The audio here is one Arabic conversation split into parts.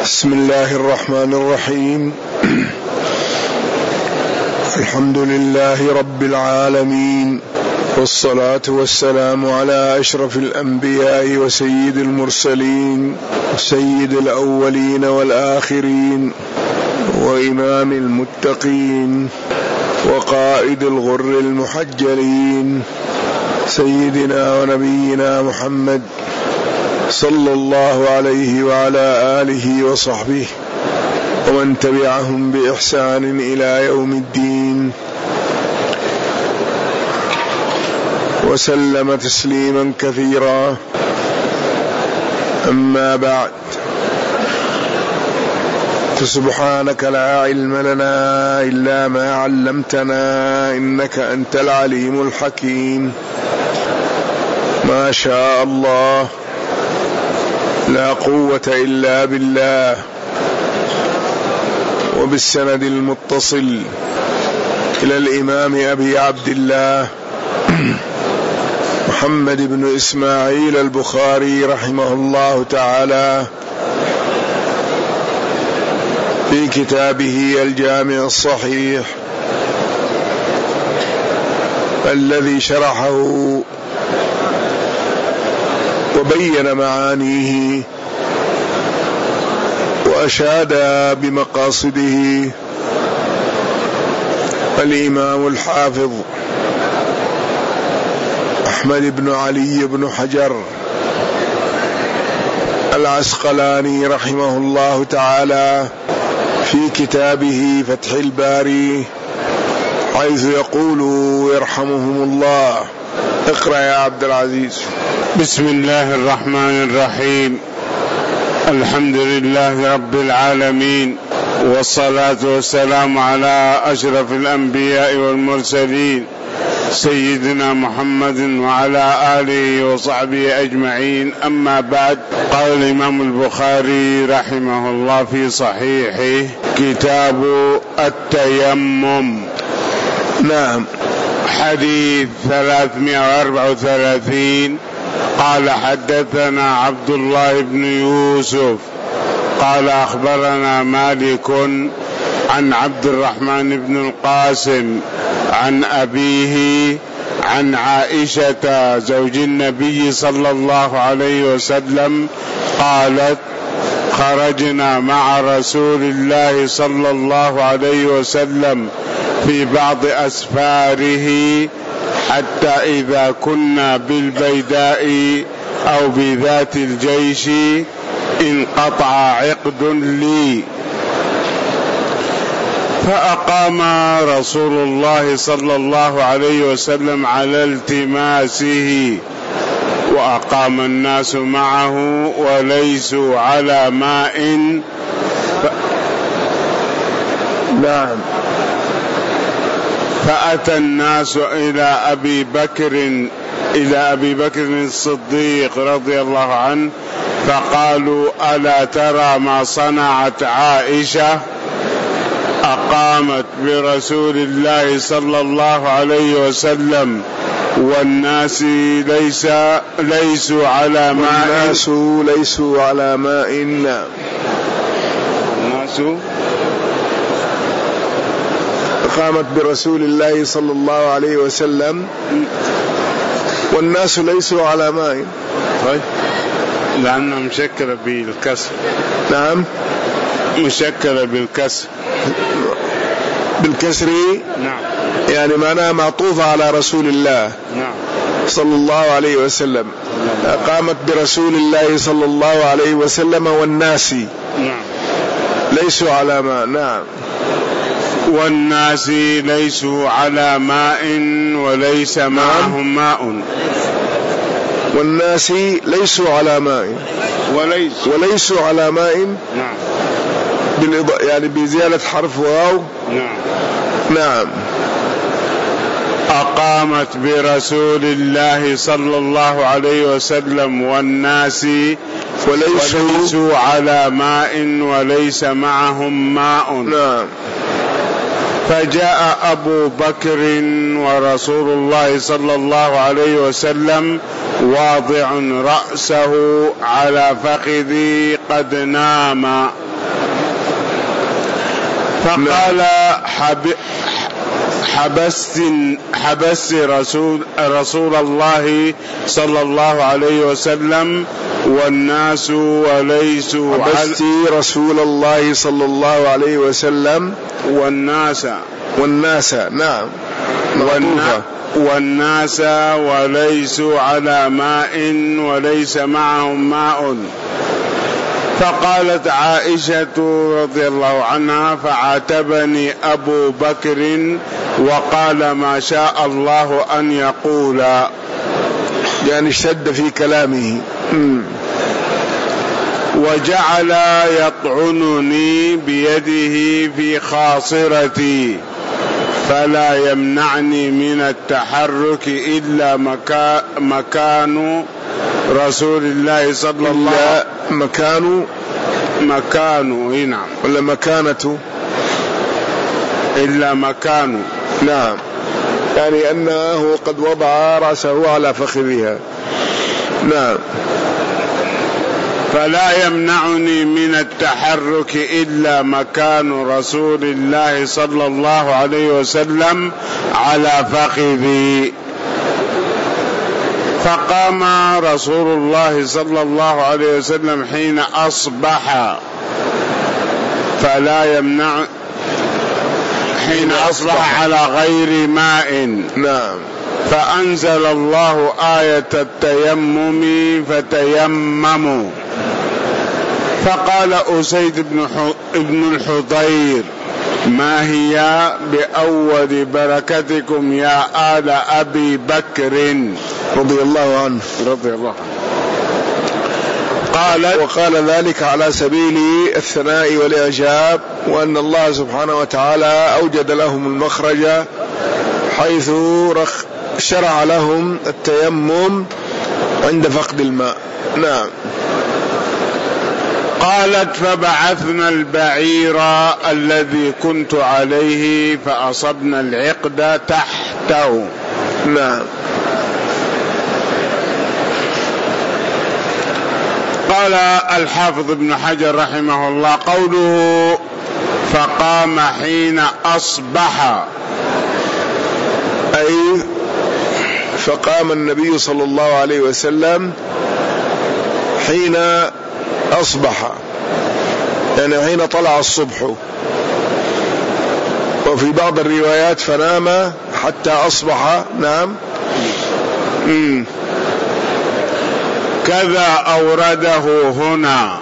بسم الله الرحمن الرحيم. الحمد لله رب العالمين، والصلاة والسلام على أشرف الأنبياء وسيد المرسلين وسيد الأولين والآخرين وإمام المتقين وقائد الغر المحجلين سيدنا ونبينا محمد صلى الله عليه وعلى آله وصحبه ومن تبعهم بإحسان إلى يوم الدين، وسلم تسليما كثيرا. أما بعد، فسبحانك لا علم لنا إلا ما علمتنا إنك أنت العليم الحكيم. ما شاء الله، لا قوة إلا بالله. وبالسند المتصل إلى الإمام أبي عبد الله محمد بن إسماعيل البخاري رحمه الله تعالى في كتابه الجامع الصحيح الذي شرحه وبين معانيه وأشاد بمقاصده الإمام الحافظ أحمد بن علي بن حجر العسقلاني رحمه الله تعالى في كتابه فتح الباري، حيث يقول يرحمهم الله. اقرأ يا عبد العزيز. بسم الله الرحمن الرحيم. الحمد لله رب العالمين، والصلاة والسلام على أشرف الأنبياء والمرسلين سيدنا محمد وعلى آله وصحبه أجمعين. أما بعد، قال الإمام البخاري رحمه الله في صحيحه: كتاب التيمم. نعم. حديث 334. قال: حدثنا عبد الله بن يوسف قال: أخبرنا مالك عن عبد الرحمن بن القاسم عن أبيه عن عائشة زوج النبي صلى الله عليه وسلم قالت: خرجنا مع رسول الله صلى الله عليه وسلم في بعض أسفاره، حتى إذا كنا بالبيداء أو بذات الجيش انقطع عقد لي، فأقام رسول الله صلى الله عليه وسلم على التماسه، وأقام الناس معه وليسوا على ماء. نعم. فأتى الناس إلى أبي بكر الصديق رضي الله عنه، فقالوا: ألا ترى ما صنعت عائشة؟ أقامت برسول الله صلى الله عليه وسلم والناس ليسوا على ماء. الناس ليسوا على ماء. الناس قامت برسول الله صلى الله عليه وسلم والناس ليسوا على ماء. طيب، لأنها مشكلة بالكسر. نعم، مشكلة بالكسر. بالكسر. نعم، يعني معناها معطوفة على رسول الله. نعم، صلى الله عليه وسلم. قامت برسول الله صلى الله عليه وسلم والناس. نعم، ليسوا على ماء. نعم. والناس ليسوا على ماء وليس معهم ماء. والناس ليسوا على ماء وليسوا على ماء. نعم، يعني بزيادة حرف واو. نعم. نعم. أقامت برسول الله صلى الله عليه وسلم والناس وليسوا على ماء وليس معهم ماء. نعم. فجاء أبو بكر ورسول الله صلى الله عليه وسلم واضع رأسه على فخذي قد نام. فقال حبست رسول الله صلى الله عليه وسلم والناس وليسوا حبست رسول الله صلى الله عليه وسلم والناس نعم والناس وليسوا على ماء وليس معهم ماء. فقالت عائشة رضي الله عنها فعاتبني أبو بكر وقال ما شاء الله أن يقول، يعني اشتد في كلامه. وجعل يطعنني بيده في خاصرتي فلا يمنعني من التحرك إلا مكان رسول الله صلى الله عليه وسلم. مكانه نعم، ولا مكانته؟ إلا مكانه نعم، يعني أنه قد وضع رأسه على فخذها. نعم. فلا يمنعني من التحرك إلا مكان رسول الله صلى الله عليه وسلم على فخذي. فقام رسول الله صلى الله عليه وسلم حين أصبح فلا يمنع حين أصبح على غير ماء. نعم. فأنزل الله آية التيمم فتيمموا. فقال أسيد بن الحضير ما هي بأول بركتكم يا آل أبي بكر رضي الله عنه. وقال ذلك على سبيل الثناء والإعجاب، وأن الله سبحانه وتعالى أوجد لهم المخرج حيث شرع لهم التيمم عند فقد الماء. نعم. قالت فبعثنا البعير الذي كنت عليه فأصبنا العقد تحته. نعم. قال الحافظ ابن حجر رحمه الله قوله فقام حين أصبح، أي فقام النبي صلى الله عليه وسلم حين أصبح، يعني حين طلع الصبح. وفي بعض الروايات فنام حتى أصبح. نعم. كذا أورده هنا،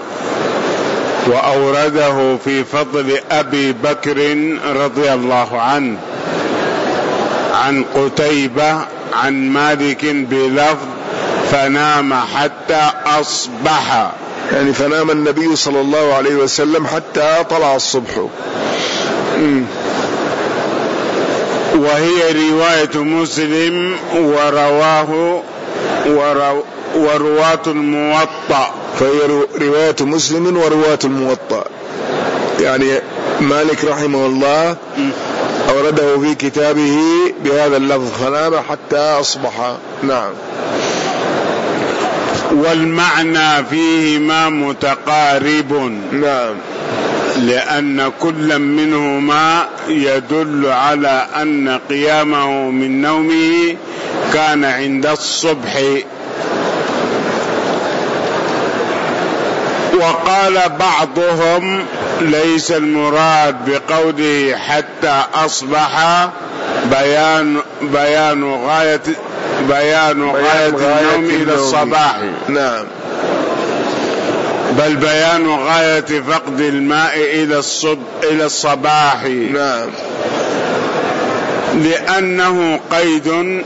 وأورده في فضل أبي بكر رضي الله عنه عن قتيبة عن مالك بلفظ فنام حتى أصبح، يعني فنام النبي صلى الله عليه وسلم حتى طلع الصبح. وهي رواية مسلم ورواة الموطأ، فهي رواية مسلم ورواة الموطأ. يعني مالك رحمه الله أورده في كتابه بهذا اللفظ فنام حتى أصبح. نعم. والمعنى فيهما متقارب. نعم. لأن كل منهما يدل على أن قيامه من نومه كان عند الصبح. وقال بعضهم ليس المراد بقوله حتى أصبح بيان غاية النوم إلى الصباح. نعم. بل بيان غاية فقد الماء إلى الصباح. نعم. لأنه قيد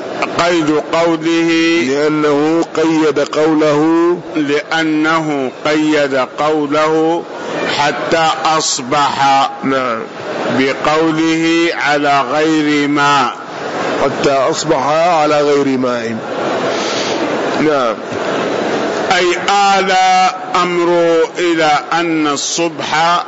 قوله حتى أصبح. نعم. بقوله على غير ماء، حتى أصبح على غير ماء. نعم. أي آل أمر إلى أن الصبح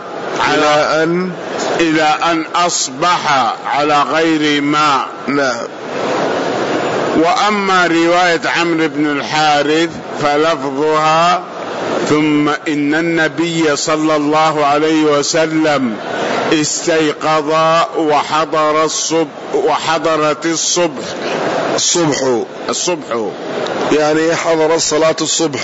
إلى أن أصبح على غير ماء. نعم. وأما رواية عمرو بن الحارث فلفظها ثم إن النبي صلى الله عليه وسلم استيقظ وحضرت الصبح يعني حضر الصلاة الصبح.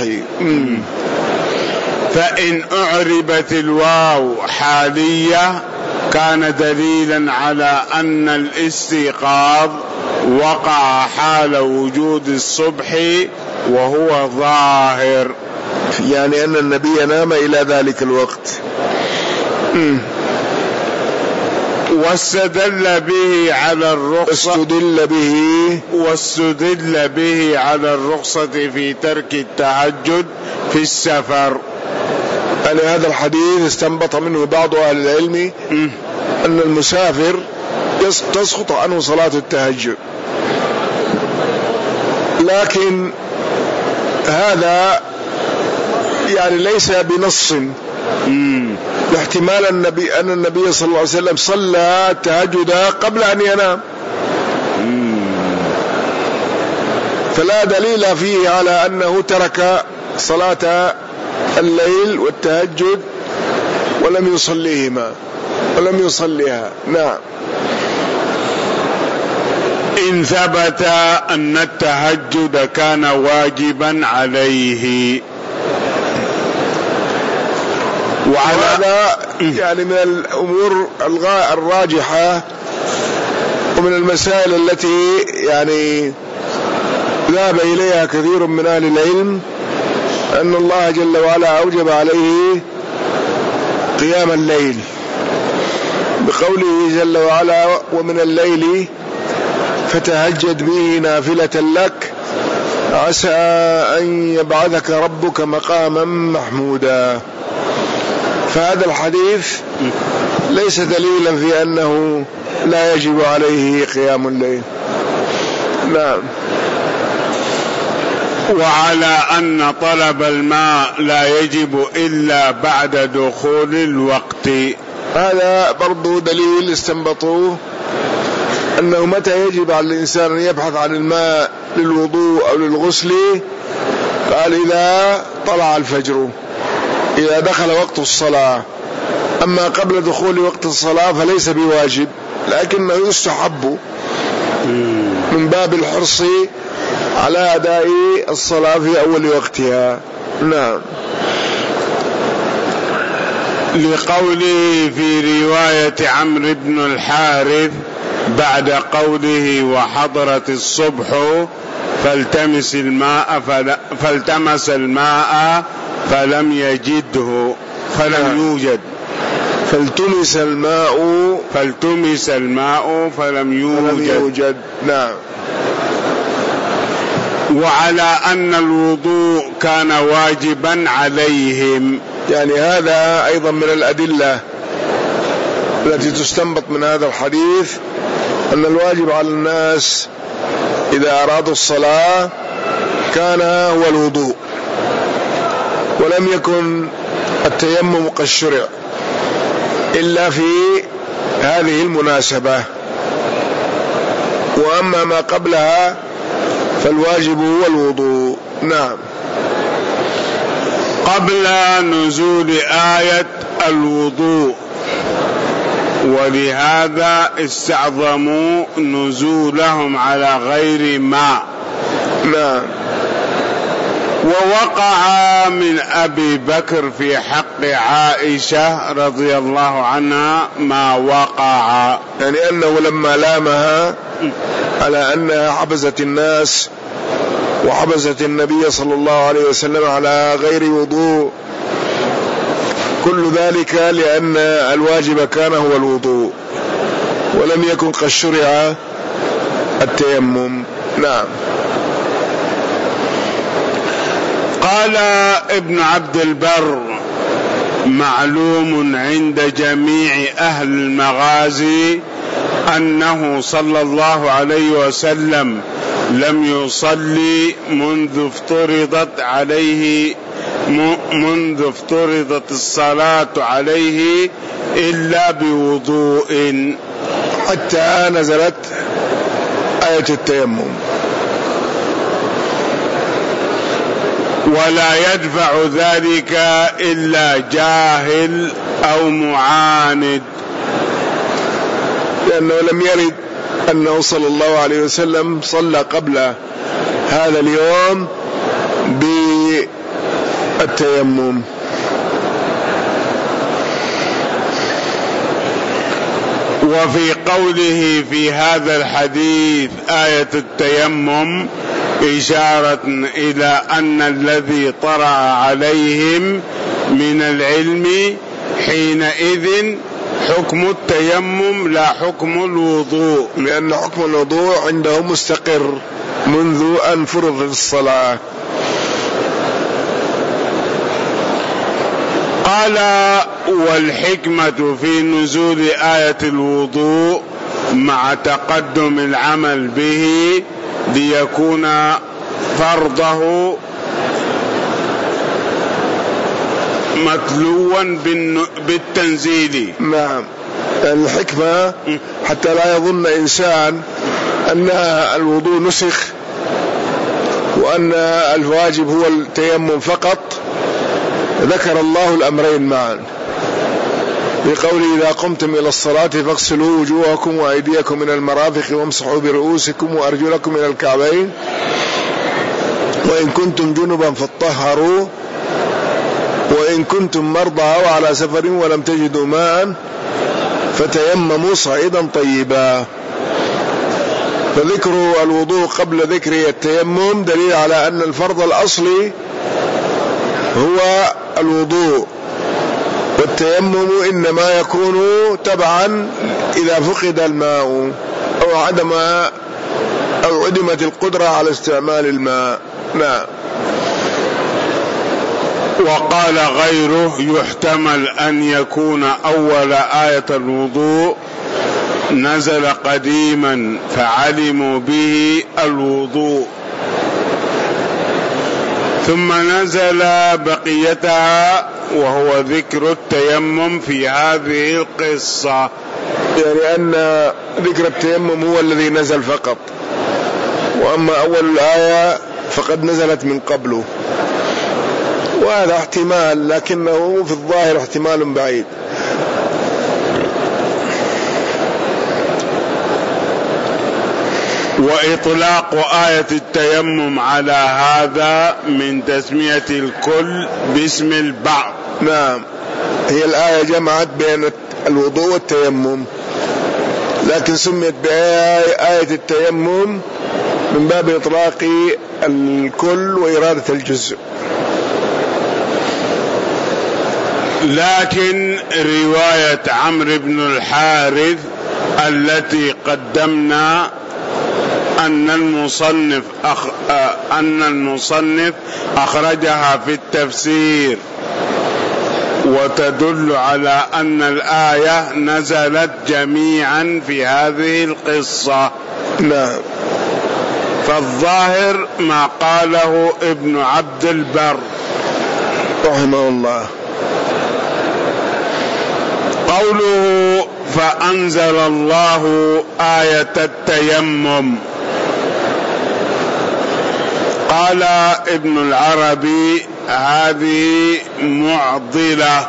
فإن أعربت الواو حالية كان دليلا على أن الاستيقاظ وقع حال وجود الصبح وهو ظاهر، يعني أن النبي نام إلى ذلك الوقت. واستدل به على الرخصة في ترك التهجد في السفر. يعني هذا الحديث استنبط منه بعض أهل العلم أن المسافر تسقط عنه صلاة التهجد، لكن هذا يعني ليس بنص، لاحتمال أن النبي صلى الله عليه وسلم صلى التهجد قبل أن ينام، فلا دليل فيه على أنه ترك صلاة الليل والتهجد ولم يصليها. نعم. إن ثبت أن التهجد كان واجبا عليه. وهذا يعني من الأمور الراجحة ومن المسائل التي يعني ذهب إليها كثير من أهل العلم، أن الله جل وعلا أوجب عليه قيام الليل بقوله جل وعلا: ومن الليل فتهجد به نافلة لك عسى أن يبعثك ربك مقاما محمودا. فهذا الحديث ليس دليلا في أنه لا يجب عليه قيام الليل. نعم. وعلى أن طلب الماء لا يجب إلا بعد دخول الوقت، هذا برضو دليل استنبطوه أنه متى يجب على الإنسان أن يبحث عن الماء للوضوء أو للغسل، قال إذا طلع الفجر، إذا دخل وقت الصلاة. أما قبل دخول وقت الصلاة فليس بواجب، لكنه يستحب من باب الحرص على أداء الصلاة في أول وقتها. نعم. لقوله في رواية عمرو بن الحارث بعد قوله وحضرت الصبح فالتمس الماء فلم يجده فالتمس الماء فلم يوجد. نعم. وعلى أن الوضوء كان واجبا عليهم، يعني هذا أيضا من الأدلة التي تستنبط من هذا الحديث أن الواجب على الناس إذا أرادوا الصلاة كان هو الوضوء، ولم يكن التيمم قد شرع إلا في هذه المناسبة، وأما ما قبلها فالواجب هو الوضوء. نعم. قبل نزول آية الوضوء، ولهذا استعظموا نزولهم على غير ماء. نعم. ووقع من أبي بكر في حق عائشة رضي الله عنها ما وقع، يعني أنه لما لامها على أنها حبست الناس وحبست النبي صلى الله عليه وسلم على غير وضوء، كل ذلك لأن الواجب كان هو الوضوء ولم يكن قد شرع التيمم. نعم. قال ابن عبد البر: معلوم عند جميع أهل المغازي أنه صلى الله عليه وسلم لم يصلي منذ افترضت الصلاة عليه إلا بوضوء حتى نزلت آية التيمم. ولا يدفع ذلك إلا جاهل أو معاند، لأنه لم يرد أنه صلى الله عليه وسلم صلى قبل هذا اليوم بالتيمم. وفي قوله في هذا الحديث آية التيمم إشارة إلى أن الذي طرأ عليهم من العلم حينئذ حكم التيمم لا حكم الوضوء، لأن حكم الوضوء عنده مستقر منذ أن فرض الصلاة. قال: والحكمة في نزول آية الوضوء مع تقدم العمل به ليكون فرضه متلوا بالتنزيل. نعم، الحكمة حتى لا يظن إنسان أن الوضوء نسخ وأن الواجب هو التيمم فقط. ذكر الله الأمرين معا بقوله: إذا قمتم إلى الصلاة فاغسلوا وجوهكم وأيديكم من المرافق وامسحوا برؤوسكم وأرجلكم من الكعبين وإن كنتم جنبا فاطهروا وإن كنتم مرضى أو على سفر ولم تجدوا ماء فتيمموا صعيدا طيبا. فذكر الوضوء قبل ذكر التيمم دليل على أن الفرض الأصلي هو الوضوء، والتيمم إنما يكون تبعا إذا فقد الماء أو عدمت القدرة على استعمال الماء. نعم. وقال غيره: يحتمل أن يكون أول آية الوضوء نزل قديما فعلموا به الوضوء ثم نزل بقيتها وهو ذكر التيمم في هذه القصة، يعني أن ذكر التيمم هو الذي نزل فقط، وأما أول الآية فقد نزلت من قبله، وهذا احتمال لكنه في الظاهر احتمال بعيد. وإطلاق آية التيمم على هذا من تسمية الكل باسم البعض. نعم، هي الآية جمعت بين الوضوء والتيمم، لكن سميت بآية التيمم من باب إطلاق الكل وإرادة الجزء. لكن رواية عمرو بن الحارث التي قدمنا أن المصنف أخرجها في التفسير وتدل على أن الآية نزلت جميعا في هذه القصة. نعم. فالظاهر ما قاله ابن عبد البر رحمه الله. قوله: فأنزل الله آية التيمم. قال ابن العربي: هذه معضلة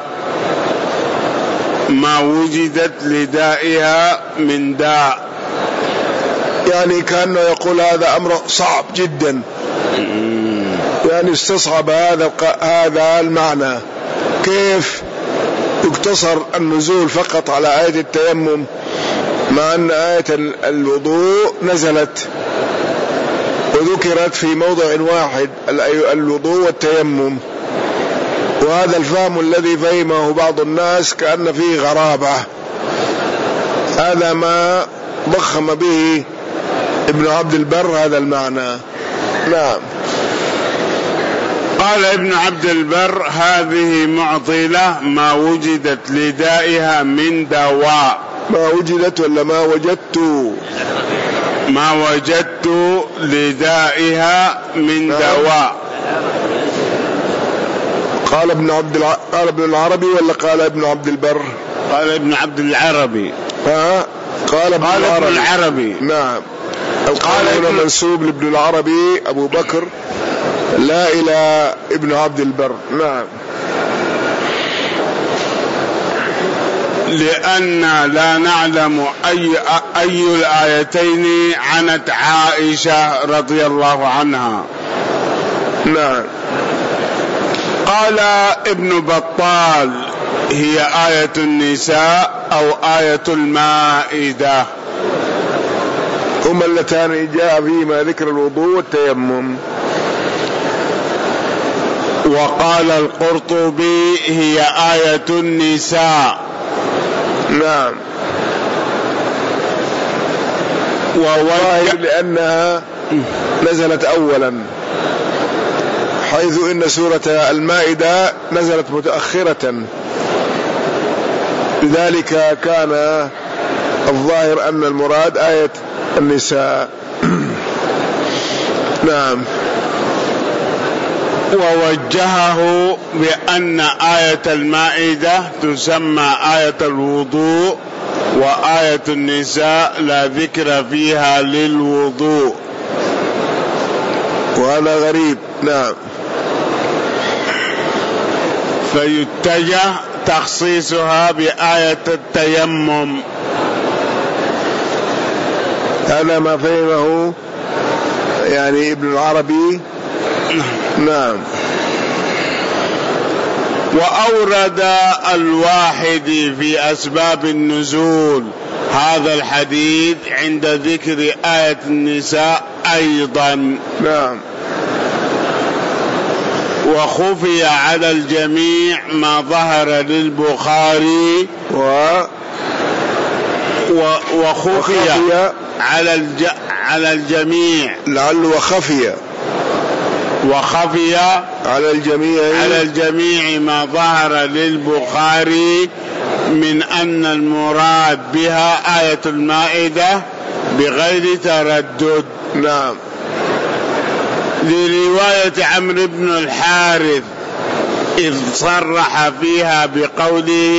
ما وجدت لدائها من داء، يعني كأنه يقول هذا أمر صعب جدا، يعني استصعب هذا المعنى. كيف يقتصر النزول فقط على آية التيمم مع أن آية الوضوء نزلت وذكرت في موضع واحد، الوضوء والتيمم؟ وهذا الفهم الذي فهمه بعض الناس كأن فيه غرابة، هذا ما ضخم به ابن عبد البر هذا المعنى. نعم. قال ابن عبد البر: هذه معضلة ما وجدت لدائها من دواء. ما وجدت ولا ما وجدت؟ ما وجدت لدائها من دواء. قال ابن العربي ولا قال ابن عبد البر؟ قال ابن عبد العربي. قال ابن العربي. نعم. القول منسوب لابن العربي أبو بكر لا إلى ابن عبد البر. نعم. لأن لا نعلم أي الآيتين عنت عائشة رضي الله عنها. نعم. قال ابن بطال: هي آية النساء أو آية المائدة، هما اللتان جاء فيهما ذكر الوضوء والتيمم. وقال القرطبي: هي آية النساء. نعم. لأنها نزلت أولا، حيث إن سورة المائدة نزلت متأخرة، لذلك كان الظاهر أن المراد آية النساء. نعم. ووجهه بأن آية المائدة تسمى آية الوضوء، وآية النساء لا ذكر فيها للوضوء، وهذا غريب. نعم. فيتجه تخصيصها بآية التيمم. هذا ما فهمه يعني ابن العربي. نعم. وأورد الواحد في أسباب النزول هذا الحديث عند ذكر آية النساء أيضا. نعم. وخفي على الجميع ما ظهر للبخاري وخفي على الجميع، لعل وخفي على الجميع ما ظهر للبخاري من أن المراد بها آية المائدة بغير تردد. نعم. لرواية عمرو بن الحارث إذ صرح فيها بقوله: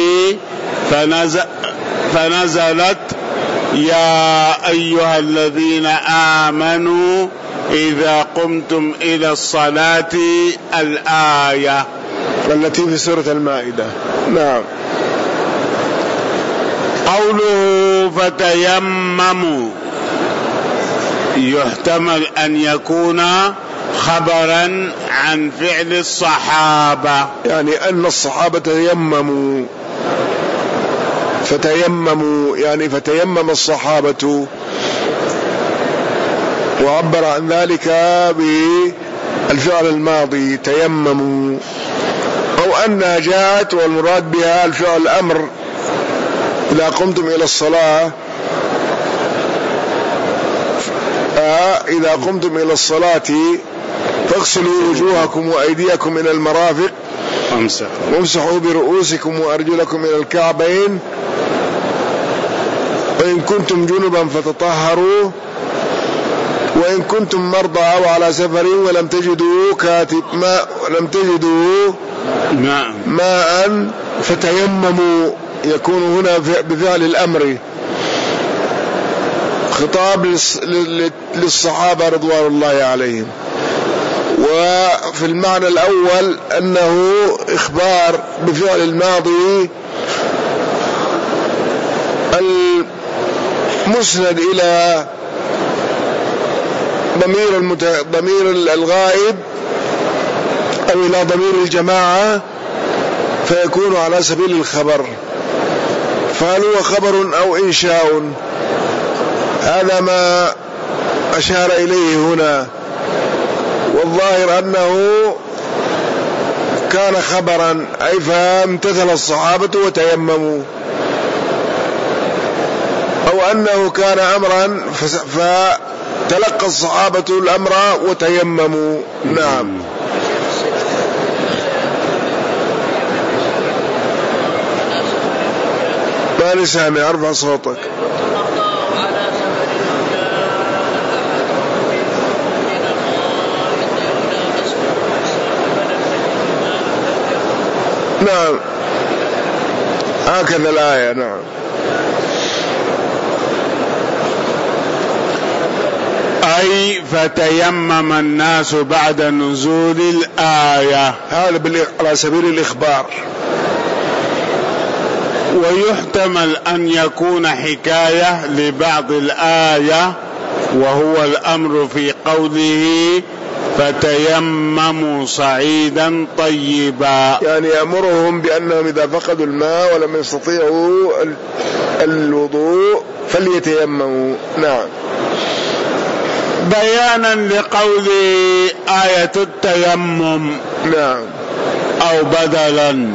فنزلت يا أيها الذين آمنوا إذا قمتم إلى الصلاة، الآية التي في سورة المائدة. نعم. قوله فتيمموا يحتمل أن يكون خبرا عن فعل الصحابة، يعني أن الصحابة تيمموا، فتيمموا يعني فتيمم الصحابة، وعبر عن ذلك بالفعل الماضي تيمموا، أو أنها جاءت والمراد بها الفعل الأمر: إذا قمتم إلى الصلاة، إذا قمتم إلى الصلاة فاغسلوا وجوهكم وأيديكم إلى المرافق وامسحوا برؤوسكم وأرجلكم إلى الكعبين، وإن كنتم جنبا فتطهروا، وإن كنتم مرضى أو على سفر ولم تجدوا ماء فتيمموا، يكون هنا بفعل الأمر، خطاب للصحابة رضوان الله عليهم. وفي المعنى الأول أنه إخبار بفعل الماضي المسند إلى ضمير الغائب أو إلى ضمير الجماعة، فيكون على سبيل الخبر. فهل هو خبر أو إنشاء؟ هذا ما أشار إليه هنا، والظاهر أنه كان خبرا، أي فامتثل الصحابة وتيمموا، أو أنه كان أمرا فتلقى الصحابة الأمر وتيمموا. نعم. ما سامع، ارفع صوتك. نعم، هكذا الآية. نعم. أي فتيمم الناس بعد نزول الآية، هذا على سبيل الإخبار. ويحتمل أن يكون حكاية لبعض الآية، وهو الأمر في قوله فتيمموا صعيدا طيبا، يعني يأمرهم بأنهم إذا فقدوا الماء ولم يستطيعوا الوضوء فليتيمموا. نعم. بيانا لقول آية التيمم. نعم. أو بدلا.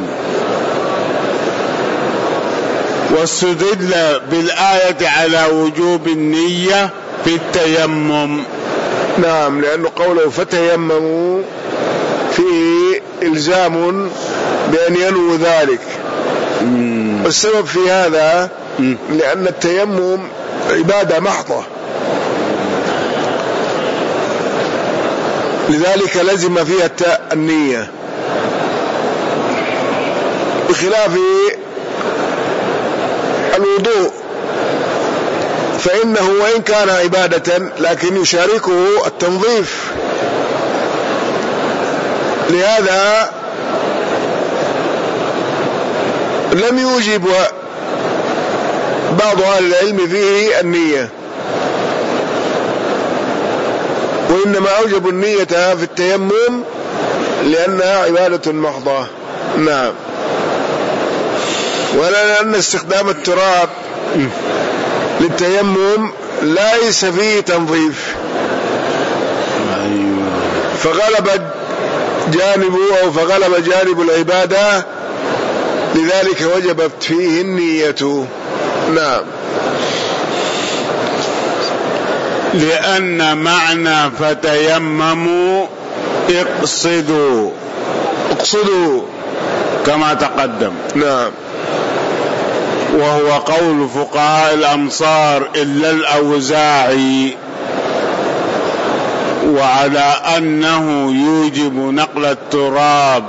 واستدل بالآية على وجوب النية في التيمم. نعم، لأنه قوله فتيمموا فيه إلزام بأن ينووا ذلك. السبب في هذا لأن التيمم عبادة محضة، لذلك لزم فيها النية، بخلاف الوضوء فإنه وإن كان عبادة لكن يشاركه التنظيف. لهذا لم يوجب بعض أهل العلم فيه النية، وإنما أوجبوا النية في التيمم لأنها عبادة محضة. نعم. ولأن استخدام التراب للتيمم ليس فيه تنظيف، فغلب جانب العبادة، لذلك وجبت فيه النية. نعم. لأن معنى فتيمموا اقصدوا كما تقدم. نعم. وهو قول فقهاء الأمصار إلا الأوزاعي، وعلى أنه يوجب نقل التراب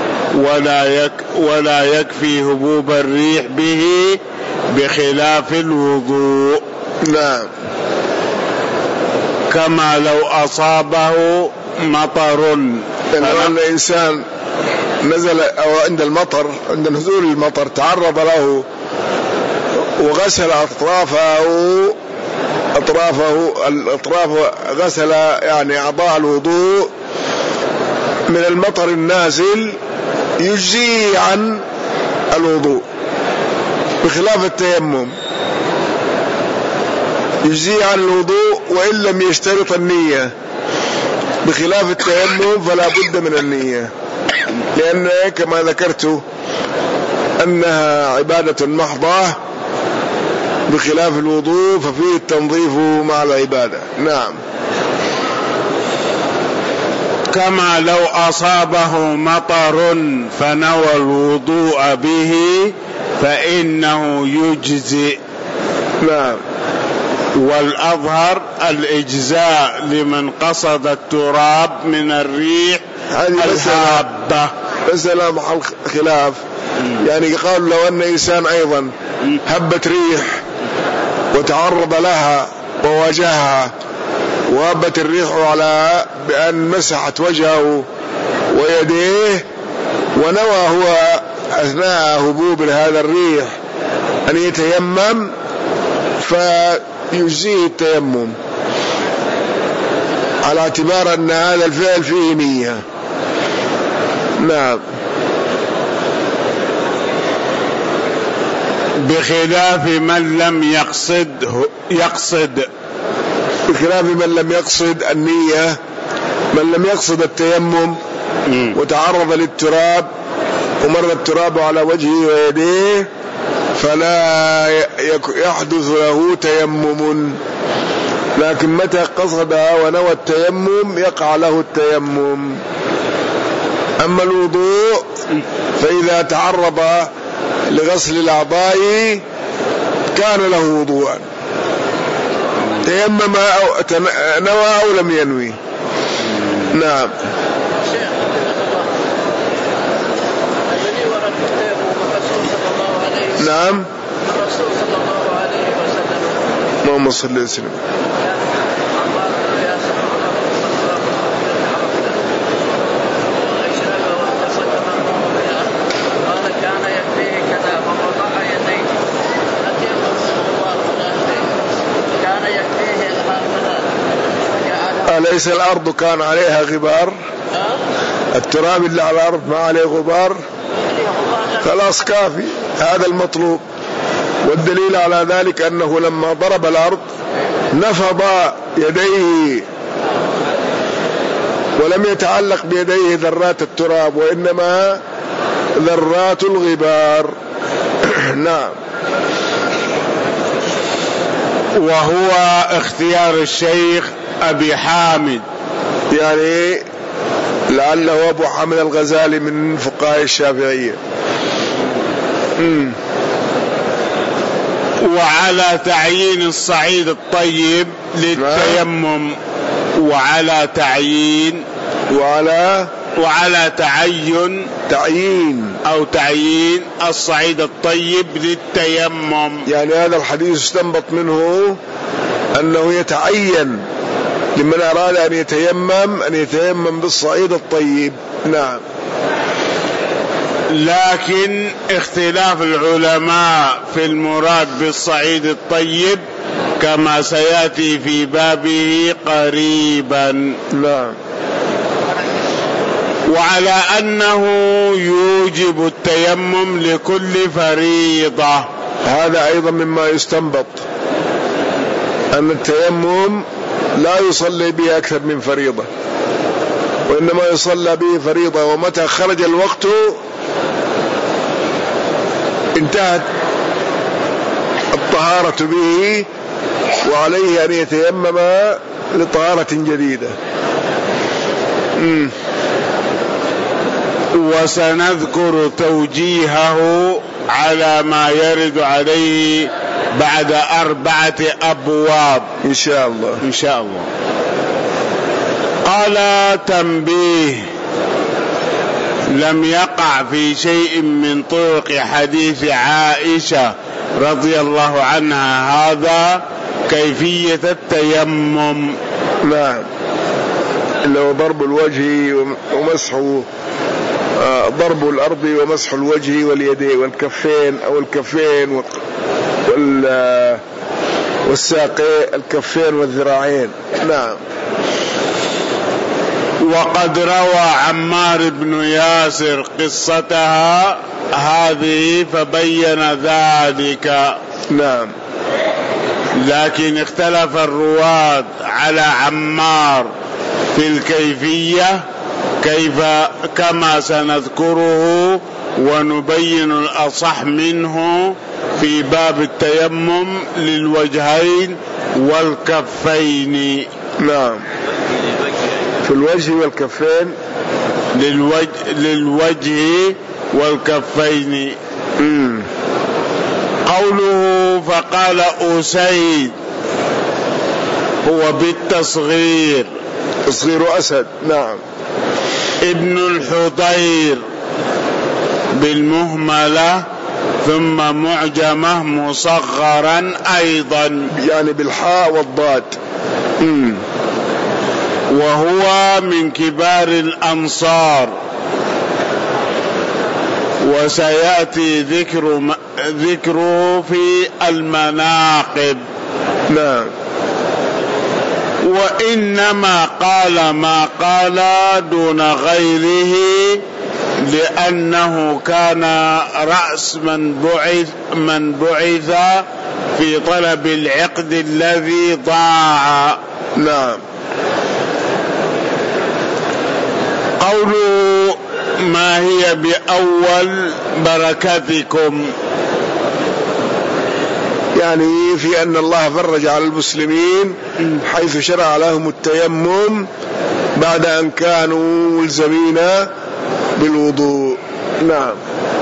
ولا يكفي هبوب الريح به بخلاف الوضوء. نعم. كما لو أصابه مطر، لو أن الإنسان نزل أو عند نزول المطر تعرض له وغسل أطرافه غسل يعني أعضاء الوضوء من المطر النازل، يجزيه عن الوضوء، بخلاف التيمم يجزيه عن الوضوء وإن لم يشترط النية، بخلاف التيمم فلا بد من النية، لأن كما ذكرت أنها عبادة محضة بخلاف الوضوء ففيه التنظيف مع العبادة. نعم. كما لو أصابه مطر فنوى الوضوء به فإنه يجزئ. نعم. والأظهر الإجزاء لمن قصد التراب من الريح الهابة. مسألة محل خلاف، يعني قالوا لو أن إنسان أيضا هبت ريح وتعرض لها وواجهها، وهبت الريح على بأن مسحت وجهه ويديه، ونوى هو أثناء هبوب هذا الريح أن يتيمم، فيجزيه التيمم على اعتبار أن هذا الفعل فيه نية. نعم. بخلاف من لم يقصد بخلاف من لم يقصد النية، من لم يقصد التيمم وتعرض للتراب ومر التراب على وجهه ويديه، فلا يحدث له تيمم، لكن متى قصدها ونوى التيمم يقع له التيمم. أما الوضوء فإذا تعرض لغسل الأعضاء كان له وضوءا، تيمم أو نوى أو لم ينوي. نعم. نعم. اللهم صل وسلم. أليس الأرض كان عليها غبار؟ التراب اللي على الأرض ما عليه غبار، خلاص كافي، هذا المطلوب. والدليل على ذلك أنه لما ضرب الأرض نفض يديه ولم يتعلق بيديه ذرات التراب وإنما ذرات الغبار. نعم. وهو اختيار الشيخ أبي حامد، يعني لعله أبو حامد الغزالي من فقهاء الشافعية. وعلى تعيين الصعيد الطيب للتيمم، وعلى تعيين وعلى تعيين الصعيد الطيب للتيمم. يعني هذا الحديث استنبط منه أنه يتعين لمن أراد أن يتيمم بالصعيد الطيب. نعم. لكن اختلاف العلماء في المراد بالصعيد الطيب كما سيأتي في بابه قريبا. نعم. وعلى أنه يوجب التيمم لكل فريضة، هذا أيضا مما يستنبط أن التيمم لا يصلي به أكثر من فريضة، وإنما يصلى به فريضة، ومتى خرج الوقت انتهت الطهارة به وعليه أن يتيمم لطهارة جديدة. وسنذكر توجيهه على ما يرد عليه بعد 4 أبواب إن شاء الله. إن شاء الله. قال: تنبيه: لم يقع في شيء من طرق حديث عائشة رضي الله عنها هذا كيفية التيمم. نعم. اللي هو ضرب الوجه ومسحه، ضرب الأرض ومسح الوجه واليدين والكفين، أو الكفين والساقين، الكفين والذراعين. نعم. وقد روى عمار بن ياسر قصتها هذه فبين ذلك. نعم. لكن اختلف الرواة على عمار في الكيفية كما سنذكره ونبين الأصح منه في باب التيمم للوجهين والكفين. نعم. في الوجه والكفين، للوجه والكفين. قوله: فقال أسيد هو بالتصغير، تصغير أسد. نعم. ابن الحضير بالمهملة ثم معجمة مصغرا أيضا، يعني بالحاء والضاد. وهو من كبار الأنصار، وسيأتي ذكره في المناقب. نعم. وإنما قال ما قال دون غيره لأنه كان رأس من بعث في طلب العقد الذي ضاع. نعم. قوله: ما هي بأول بركتكم، يعني في أن الله فرج على المسلمين حيث شرع لهم التيمم بعد أن كانوا ملزمين بالوضوء. نعم.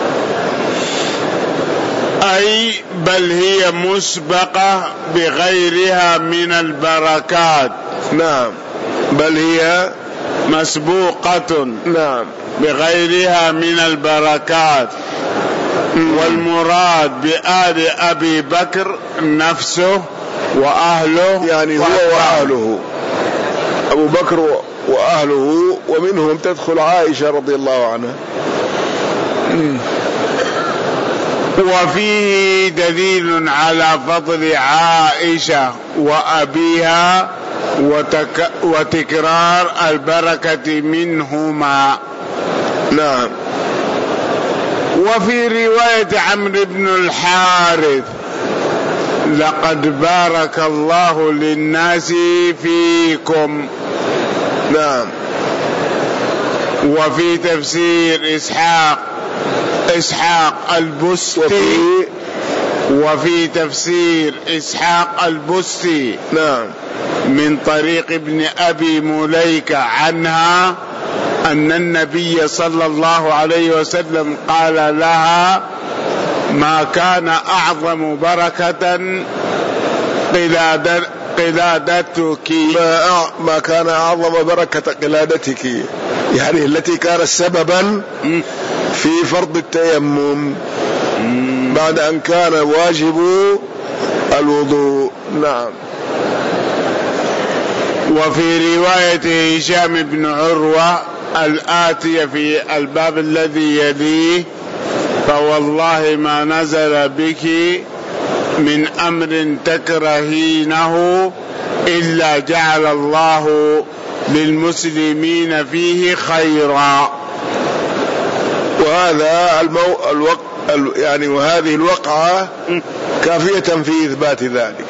أي بل هي مسبقة بغيرها من البركات. نعم. بل هي مسبوقة. نعم. بغيرها من البركات. والمراد بآل أبي بكر نفسه وأهله، يعني هو وأهله، أبو بكر وأهله، ومنهم تدخل عائشة رضي الله عنها. وفيه دليل على فضل عائشة وأبيها وتكرار البركة منهما. نعم. وفي رواية عمرو بن الحارث: لقد بارك الله للناس فيكم. نعم. وفي تفسير إسحاق البستي، وفي تفسير إسحاق البستي نعم من طريق ابن أبي مليكة عنها أن النبي صلى الله عليه وسلم قال لها: ما كان أعظم بركة قلادتك. ما كان أعظم بركة قلادتك، يعني التي كانت سببا في فرض التيمم بعد أن كان واجب الوضوء. نعم. وفي رواية هشام بن عروة الآتية في الباب الذي يليه: فوالله ما نزل بك من أمر تكرهينه إلا جعل الله للمسلمين فيه خيرا. وهذا يعني وهذه الوقعة كافية في إثبات ذلك.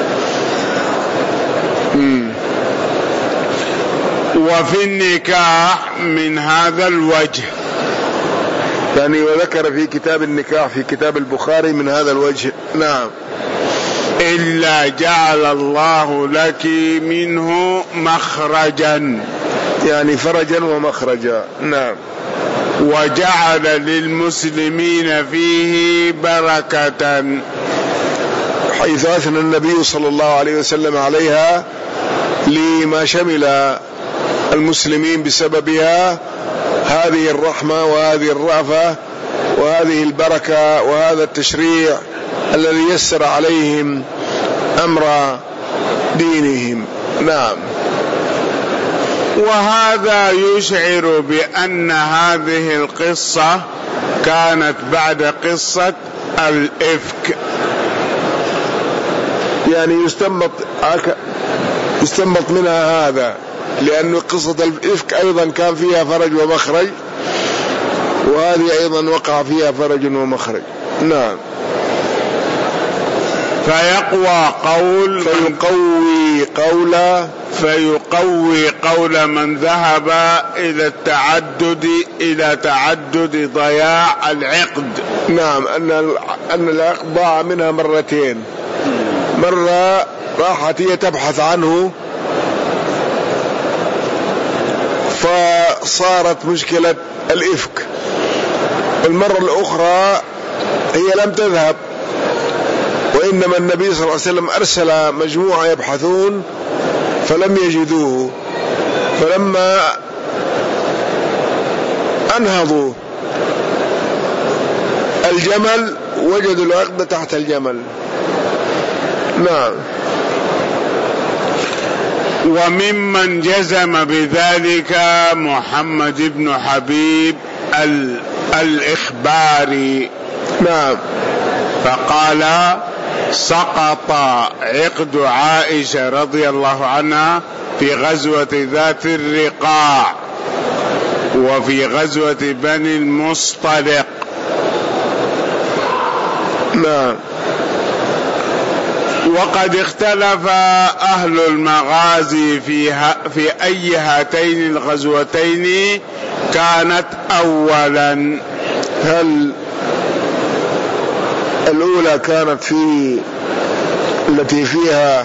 وفي النكاح من هذا الوجه، يعني وذكر في كتاب النكاح في كتاب البخاري من هذا الوجه. نعم. إلا جعل الله لك منه مخرجا، يعني فرجا ومخرجا. نعم. وجعل للمسلمين فيه بركة، حيث أثنى النبي صلى الله عليه وسلم عليها لما شمل المسلمين بسببها هذه الرحمة وهذه الرأفة وهذه البركة وهذا التشريع الذي يسر عليهم أمر دينهم. نعم. وهذا يشعر بأن هذه القصة كانت بعد قصة الإفك، يعني يستنبط منها هذا، لأن قصة الإفك أيضا كان فيها فرج ومخرج، وهذه أيضا وقع فيها فرج ومخرج. نعم. فيقوي قول من ذهب إلى تعدد ضياع العقد. نعم. أن العقد ضاع منها مرتين، مرة راحت هي تبحث عنه فصارت مشكلة الإفك، والمرة الأخرى هي لم تذهب، وإنما النبي صلى الله عليه وسلم أرسل مجموعة يبحثون فلم يجدوه، فلما أنهضوا الجمل وجدوا العقد تحت الجمل. نعم. وممن جزم بذلك محمد بن حبيب الإخباري. نعم. فقال: سقط عقد عائشة رضي الله عنها في غزوة ذات الرقاع وفي غزوة بني المصطلق. نعم. وقد اختلف أهل المغازي في أي هاتين الغزوتين كانت أولا. هل الأولى كانت في التي فيها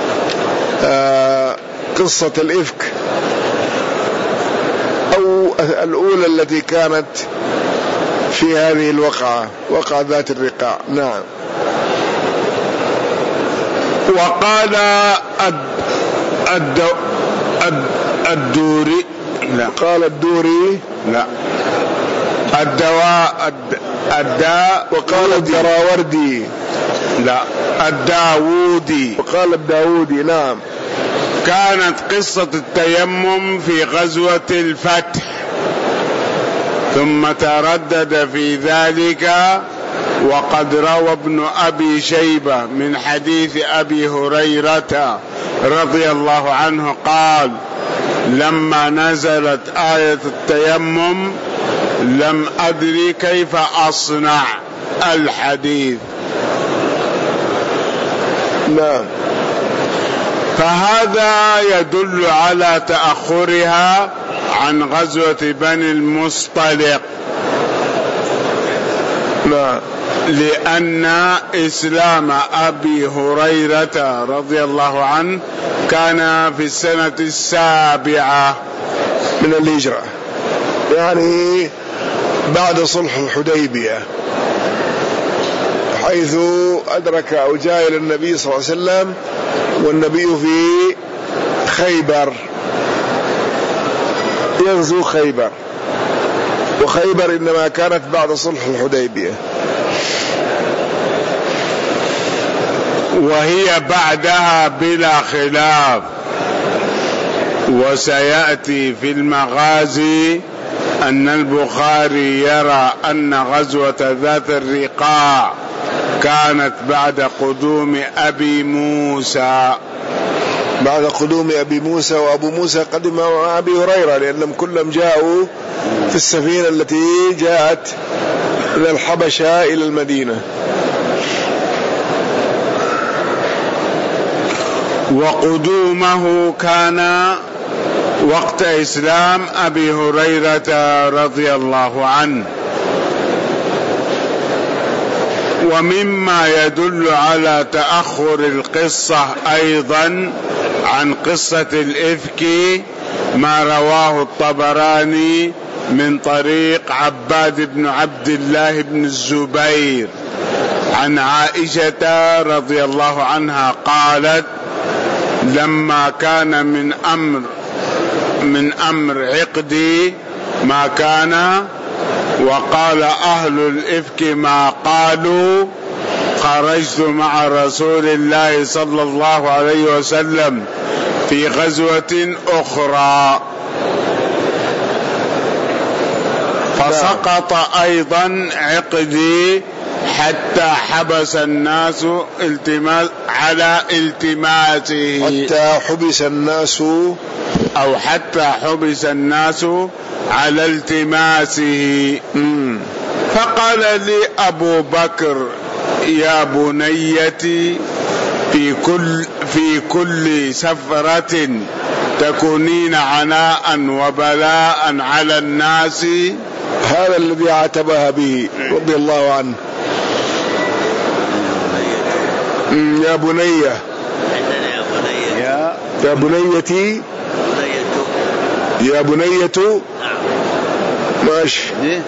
قصة الإفك، أو الأولى التي كانت في هذه الوقعة، وقعة ذات الرقاع؟ نعم. وقال الدوري، لا قال الدوري، لا وقال الدراوردي، لا الداودي، وقال الداودي. نعم. كانت قصة التيمم في غزوة الفتح، ثم تردد في ذلك. وقد روى ابن أبي شيبة من حديث أبي هريرة رضي الله عنه قال: لما نزلت آية التيمم لم أدري كيف أصنع. الحديث. نعم. فهذا يدل على تأخرها عن غزوة بني المصطلق. نعم. لأن إسلام أبي هريرة رضي الله عنه كان في السنة 7 من الهجرة، يعني بعد صلح الحديبية، حيث أدرك أو جاء إلى النبي صلى الله عليه وسلم والنبي في خيبر، يغزو خيبر، وخيبر إنما كانت بعد صلح الحديبية، وهي بعدها بلا خلاف. وسيأتي في المغازي أن البخاري يرى أن غزوة ذات الرقاع كانت بعد قدوم أبي موسى، بعد قدوم أبي موسى، وأبو موسى قدم مع أبي هريرة، لأنهم كلهم جاءوا في السفينة التي جاءت من الحبشة إلى المدينة. وقدومه كان وقت إسلام أبي هريرة رضي الله عنه. ومما يدل على تأخر القصة أيضا عن قصة الإفك ما رواه الطبراني من طريق عباد بن عبد الله بن الزبير عن عائشة رضي الله عنها قالت: لما كان من أمر عقدي ما كان وقال أهل الإفك ما قالوا، خرجت مع رسول الله صلى الله عليه وسلم في غزوة أخرى فسقط أيضا عقدي حتى حبس الناس على التماسه، حتى حبس الناس على التماسه. فقال لي أبو بكر: يا بنيتي في كل سفرة تكونين عناء وبلاء على الناس. هذا الذي عاتبها به رضي الله عنه. يا بنية، يا بنيتي، يا بنية، ماشي،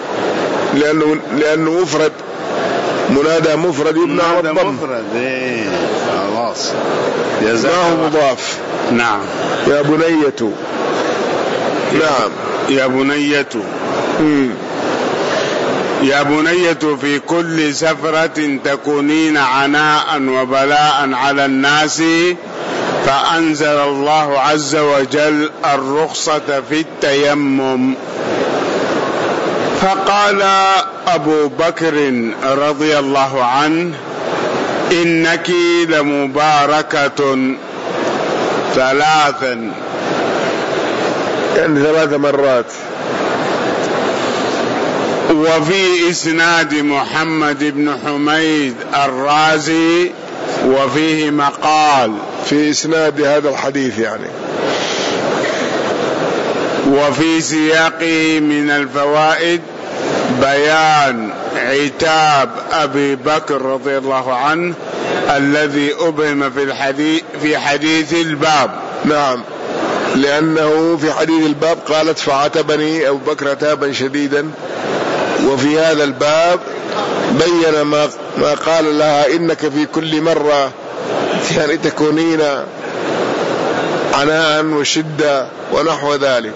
لأنه مفرد، منادى مفرد يبنى على الضم، خلاص ما هو مضاف. نعم. يا بنية. نعم. يا بنية. يا بنية في كل سفرة تكونين عناء وبلاء على الناس، فأنزل الله عز وجل الرخصة في التيمم. فقال أبو بكر رضي الله عنه: إنك لمباركة ثلاثا، يعني 3 مرات. وفي إسناد محمد بن حميد الرازي وفيه مقال، في إسناد هذا الحديث يعني. وفي سياقه من الفوائد بيان عتاب أبي بكر رضي الله عنه الذي أبهم في حديث الباب. نعم، لأنه في حديث الباب قالت: فعاتبني أبو بكر عتابا شديدا، وفي هذا الباب بين ما قال لها: إنك في كل مرة يعني تكونين عناء وشدة ونحو ذلك.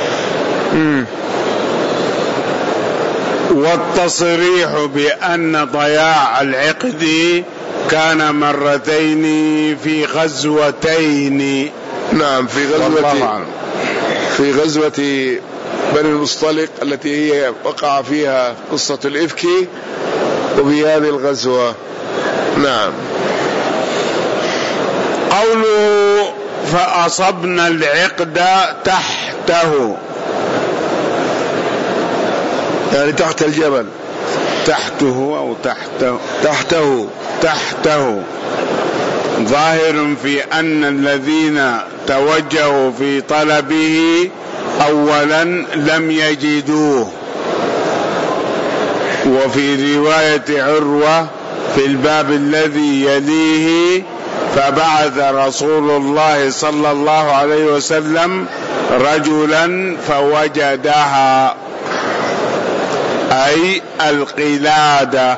والتصريح بأن ضياع العقد كان مرتين في غزوتين. نعم، في غزوة بني المصطلق التي هي وقع فيها قصة الإفك، وفي هذه الغزوة. نعم. قوله فأصبنا العقد تحته، يعني تحت الجبل، تحته أو تحته ظاهر في أن الذين توجهوا في طلبه أولا لم يجدوه. وفي رواية عروة في الباب الذي يليه فبعث رسول الله صلى الله عليه وسلم رجلا فوجدها، أي القلادة.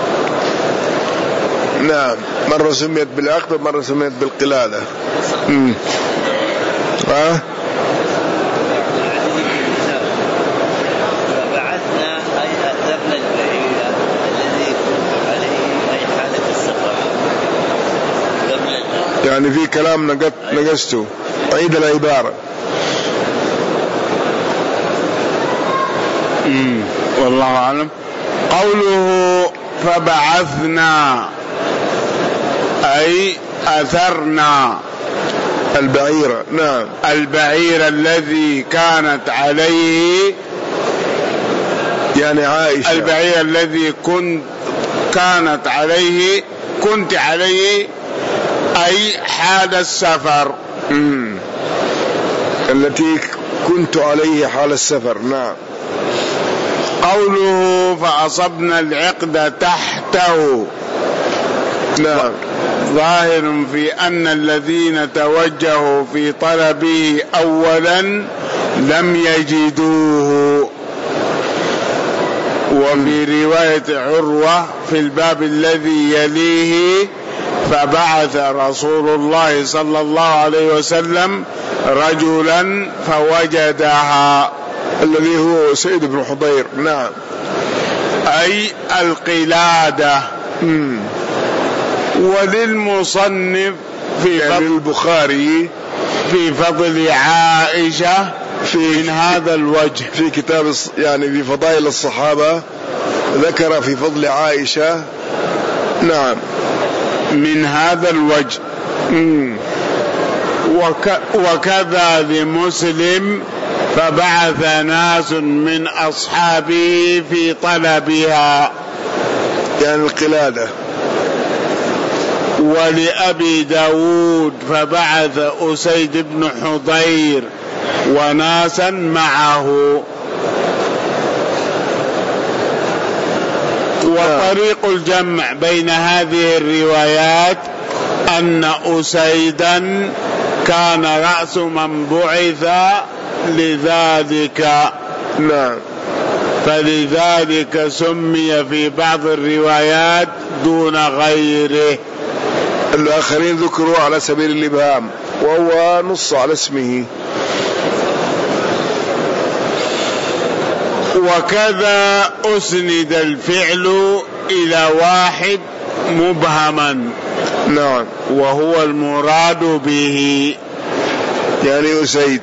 نعم، مرة سميت بالعقد ومرة سميت بالقلادة. فبعثنا أي أثرنا البعير الذي كنت عليه أي حالة السفر قبل يعني في كلام نقصته، عيد العبارة. والله أعلم. قوله فبعثنا أي أثرنا البعير. نعم، البعير الذي كانت عليه، يعني عائشة، البعير الذي كنت عليه أي حال السفر. التي كنت عليه حال السفر. نعم. قوله فأصبنا العقد تحته، نعم، ظاهر في أن الذين توجهوا في طلبه أولا لم يجدوه. وفي رواية عروة في الباب الذي يليه فبعث رسول الله صلى الله عليه وسلم رجلا فوجدها، الذي هو سيد بن حضير. نعم، أي القلادة. وللمصنف في يعني البخاري في فضل عائشة من هذا الوجه، في كتاب يعني في فضائل الصحابة ذكر في فضل عائشة. نعم، من هذا الوجه. وكذا لمسلم فبعث ناس من أصحابه في طلبها، يعني القلادة. ولأبي داود فبعث أسيد بن حضير وناسا معه. وطريق الجمع بين هذه الروايات أن أسيدا كان رأس من بعث لذلك. نعم، فلذلك سمي في بعض الروايات دون غيره. الآخرين ذكروا على سبيل الإبهام، وهو نص على اسمه. وكذا أسند الفعل إلى واحد مبهما. نعم، وهو المراد به، يعني أسيد.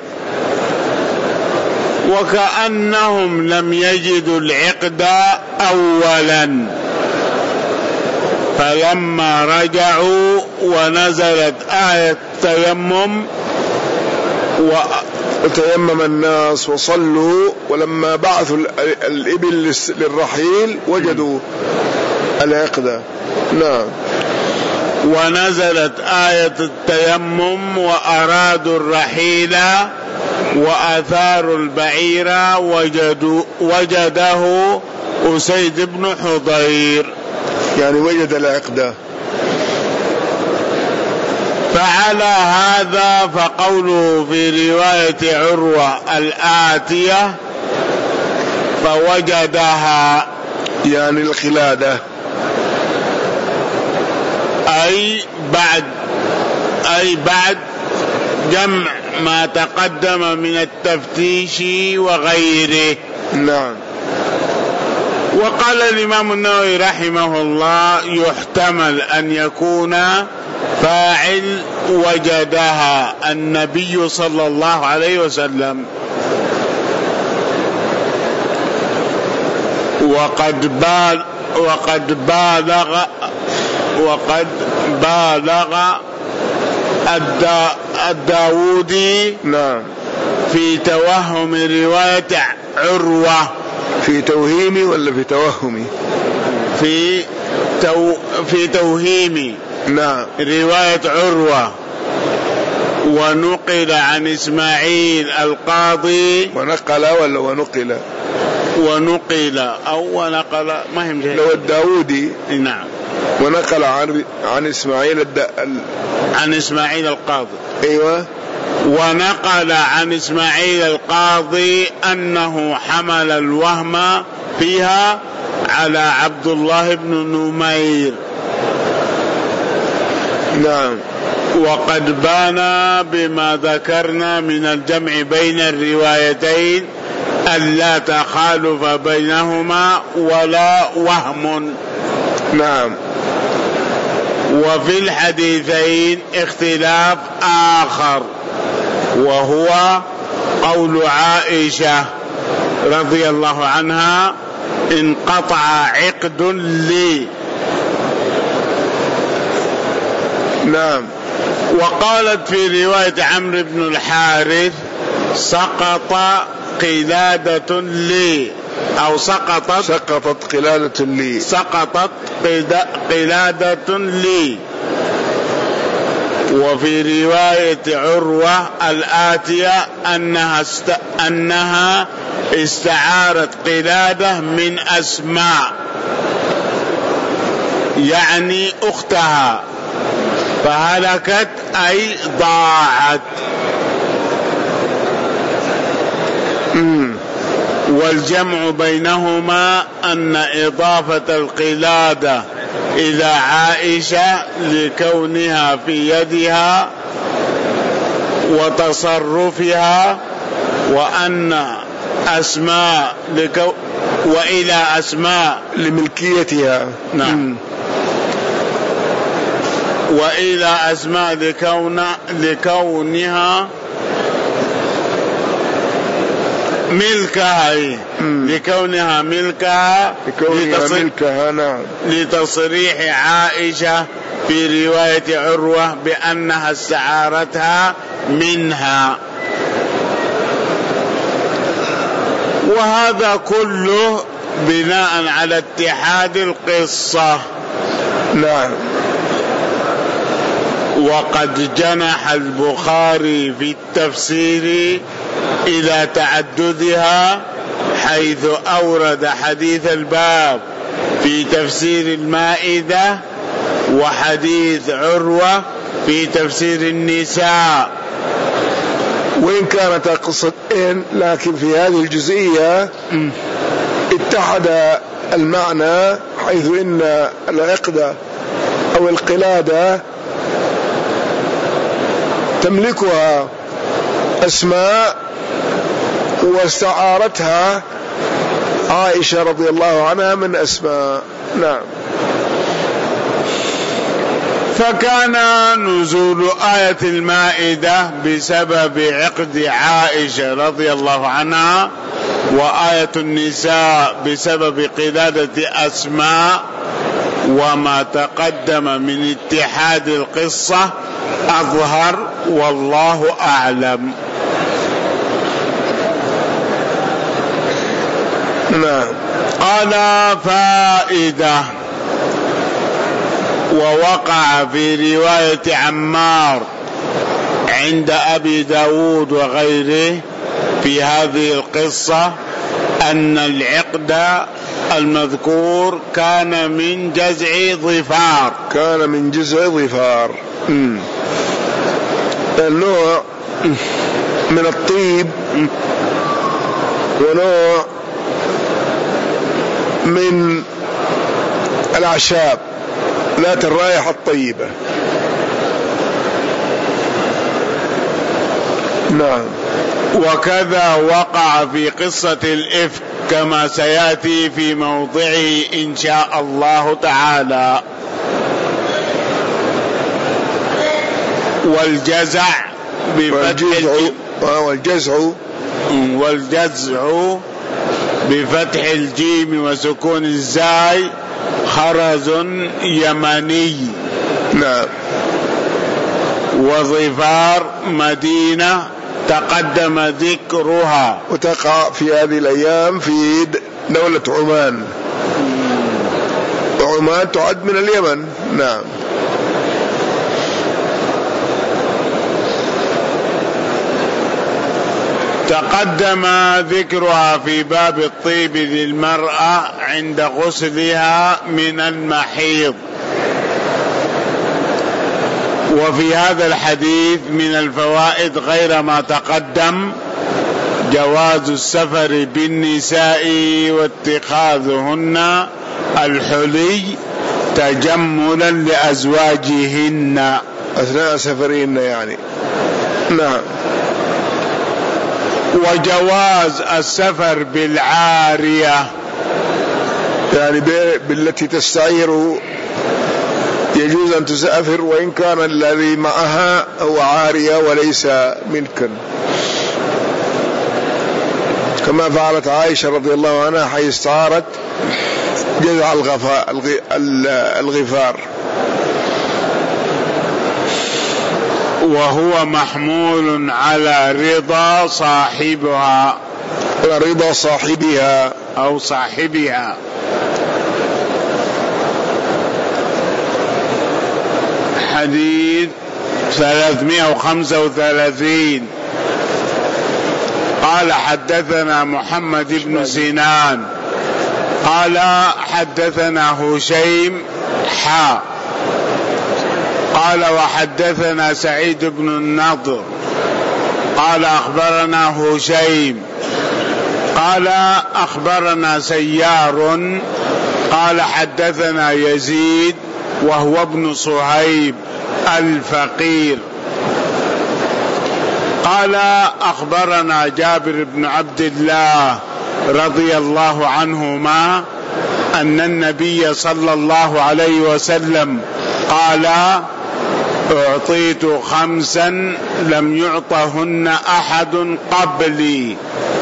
وكأنهم لم يجدوا العقد أولا، فلما رجعوا ونزلت آية التيمم وتيمم الناس وصلوا، ولما بعثوا الإبل للرحيل وجدوا العقد. نعم. ونزلت آية التيمم وأرادوا الرحيل وآثار البعير وجده أسيد بن حضير، يعني وجد العقد. فعلى هذا فقوله في رواية عروة الآتية فوجدها، يعني القلادة، أي بعد جمع ما تقدم من التفتيش وغيره. نعم. وقال الإمام النووي رحمه الله يحتمل أن يكون فاعل وجدها النبي صلى الله عليه وسلم، وقد بالغ الداودي نعم في توهم رواية عروة. في توهيمي ولا في توهمي؟ في توهيم نعم رواية عروة. ونقل عن إسماعيل القاضي. ونقل ولا ونقل؟ ونقل أو ونقل ما هم لو الداودي. نعم. ونقل عن إسماعيل عن إسماعيل القاضي. أيوة. ونقل عن إسماعيل القاضي أنه حمل الوهم فيها على عبد الله بن نمير. نعم. وقد بان بما ذكرنا من الجمع بين الروايتين ألا تخالف بينهما ولا وهم. نعم. وفي الحديثين اختلاف آخر، وهو قول عائشة رضي الله عنها: انقطع عقد لي. نعم. وقالت في رواية عمرو بن الحارث: سقط قلادة لي، أو سقطت قلادة لي. سقطت قلادة لي. وفي رواية عروة الآتية أنها استعارت قلادة من أسماء، يعني أختها، فهلكت أي ضاعت. والجمع بينهما أن إضافة القلادة إلى عائشة لكونها في يدها وتصرفها، وأن أسماء وإلى أسماء لملكيتها. نعم. وإلى أسماء لكونها ملكها، لكونها ملكها. نعم. لتصريح عائشة في رواية عروة بأنها استعارتها منها. وهذا كله بناء على اتحاد القصة. نعم. وقد جنح البخاري في التفسير إلى تعددها، حيث أورد حديث الباب في تفسير المائدة، وحديث عروة في تفسير النساء. وإن كانت قصتين، لكن في هذه الجزئية اتحد المعنى، حيث إن العقد أو القلادة تملكها أسماء، واستعارتها عائشة رضي الله عنها من أسماء. نعم. فكان نزول آية المائدة بسبب عقد عائشة رضي الله عنها، وآية النساء بسبب قلادة أسماء. وما تقدم من اتحاد القصة أظهر، والله أعلم. نعم. قال: فائدة. ووقع في رواية عمار عند أبي داود وغيره في هذه القصة أن العقد المذكور كان من جزع ظفار. كان من جزع ظفار، النوع من الطيب، ونوع من الأعشاب ذات الرائحة الطيبة. نعم. وكذا وقع في قصة الإفك كما سيأتي في موضعه إن شاء الله تعالى. والجزع بفتح الجيم وسكون الزاي خرز يمني. نعم. وظفار مدينة تقدم ذكرها، وتقع في هذه الأيام في دولة عمان. وعمان تعد من اليمن. نعم. تقدم ذكرها في باب الطيب للمرأة عند غسلها من المحيض. وفي هذا الحديث من الفوائد غير ما تقدم جواز السفر بالنساء واتخاذهن الحلي تجملا لأزواجهن أثناء سفرهن يعني. نعم. وجواز السفر بالعارية يعني بالتي تستعير، يجوز أن تسافر وإن كان الذي معها هو عارية وليس ملكا، كما فعلت عائشة رضي الله عنها حيث استعارت جذع الغفار. وهو محمول على رضا صاحبها، رضا صاحبها أو صاحبها. حديث 335. قال حدثنا محمد بن سنان قال حدثنا هشيم قال وحدثنا سعيد بن النضر قال أخبرنا هشيم قال أخبرنا سيار قال حدثنا يزيد وهو ابن صهيب الفقير قال أخبرنا جابر بن عبد الله رضي الله عنهما أن النبي صلى الله عليه وسلم قال أعطيت 5 لم يعطهن أحد قبلي،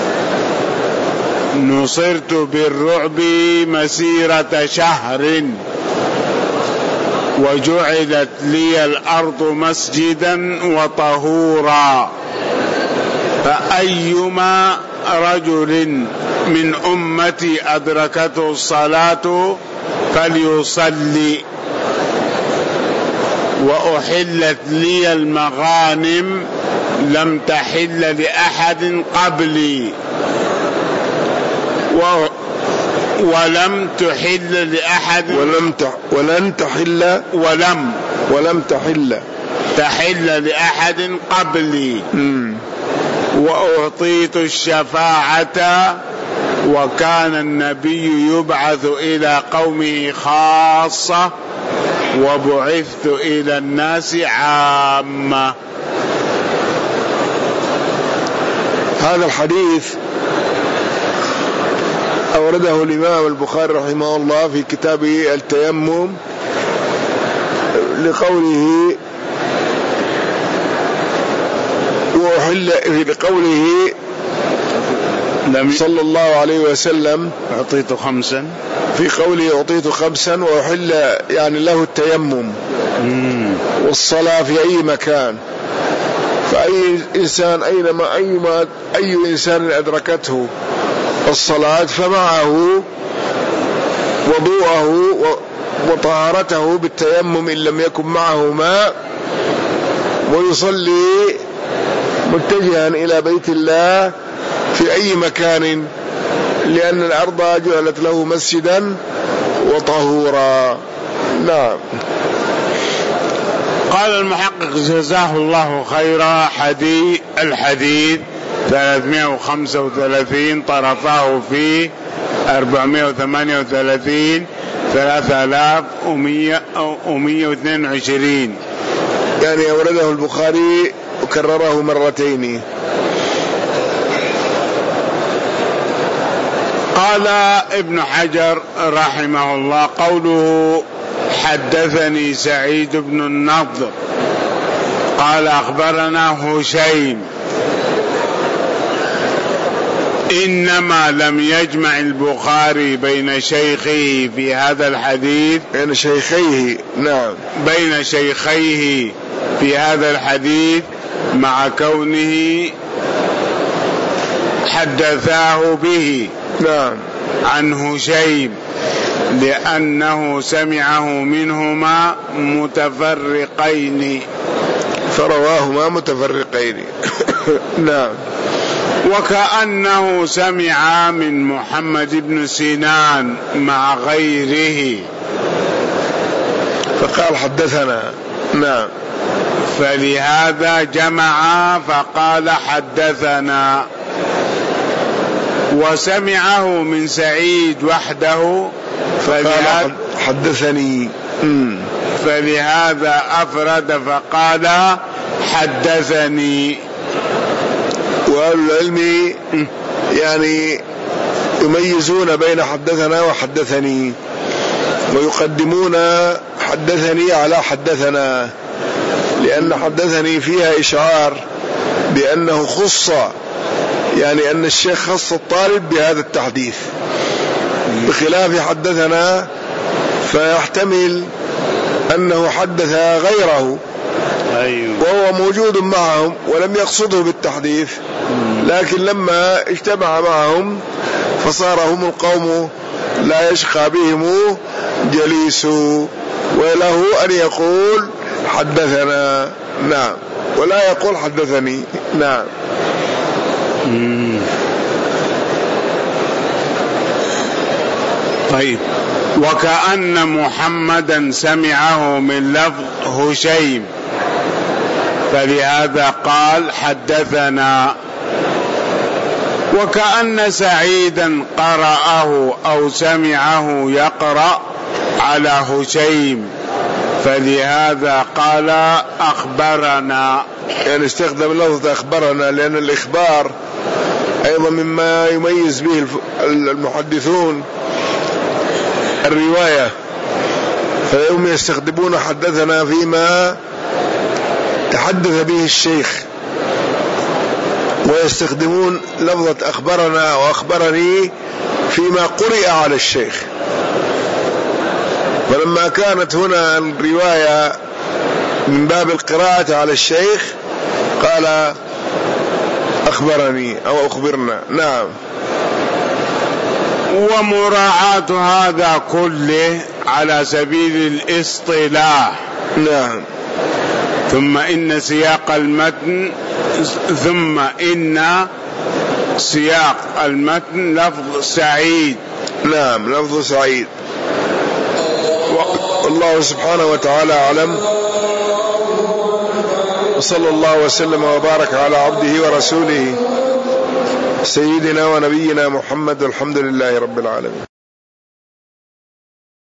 نصرت بالرعب مسيرة شهر، وجعلت لي الأرض مسجدا وطهورا، فأيما رجل من أمتي أدركته الصلاة فليصلي، وأحلت لي المغانم لم تحل لأحد قبلي ولم تحل لأحد ولم تحل لأحد قبلي، وأعطيت الشفاعة، وكان النبي يبعث إلى قومه خاصة وبعثت إلى الناس عامة. هذا الحديث أورده الإمام البخاري رحمه الله في كتابه التيمم لقوله صلى الله عليه وسلم أعطيت 5، في قوله أعطيت 5 وأحل يعني له التيمم والصلاة في أي مكان، فأي إنسان أي إنسان أدركته الصلاة فمعه وضوءه وطهارته بالتيمم إن لم يكن معه ماء، ويصلي متجها إلى بيت الله في أي مكان، لأن الأرض جعلت له مسجدا وطهورا. نعم. قال المحقق جزاه الله خيرا الحديث 335 طرفاه في 438 3122، يعني أورده البخاري وكرره مرتين. قال ابن حجر رحمه الله قوله حدثني سعيد بن النضر قال أخبرنا هشيم، إنما لم يجمع البخاري بين شيخيه في هذا الحديث، بين شيخيه. نعم. بين شيخيه في هذا الحديث مع كونه حدثاه به نعم عن هشيم، لأنه سمعه منهما متفرقين فرواهما متفرقين. نعم. وكأنه سمع من محمد بن سنان مع غيره فقال حدثنا. نعم. فلهذا جمع فقال حدثنا. وسمعه من سعيد وحده فقال حدثني. فلهذا أفرد فقال حدثني. وأهل العلم يعني يميزون بين حدثنا وحدثني، ويقدمون حدثني على حدثنا، لأن حدثني فيها إشعار بأنه خص، يعني أن الشيخ خص الطالب بهذا التحديث، بخلاف حدثنا فيحتمل أنه حدث غيره وهو موجود معهم ولم يقصده بالتحديث، لكن لما اجتمع معهم فصار هم القوم لا يشقى بهم جليس، وله أن يقول حدثنا. نعم. ولا يقول حدثني. نعم. طيب. وكأن محمدا سمعه من لفظ هشيم، فلهذا قال حدثنا. وكأن سعيدا قرأه أو سمعه يقرأ على هشيم، فلهذا قال أخبرنا. يعني استخدم لفظ أخبرنا، لأن الإخبار أيضا مما يميز به المحدثون الرواية، فهم يستخدمون حدثنا فيما تحدث به الشيخ، ويستخدمون لفظة أخبرنا وأخبرني فيما قرئ على الشيخ. فلما كانت هنا الرواية من باب القراءة على الشيخ قال أخبرني أو أخبرنا. نعم. ومراعاة هذا كله على سبيل الاصطلاح. نعم. ثم إن سياق المتن لفظ سعيد. نعم، لفظ سعيد. والله سبحانه وتعالى أعلم، وصلى الله وسلم وبارك على عبده ورسوله سيدنا ونبينا محمد، والحمد لله رب العالمين.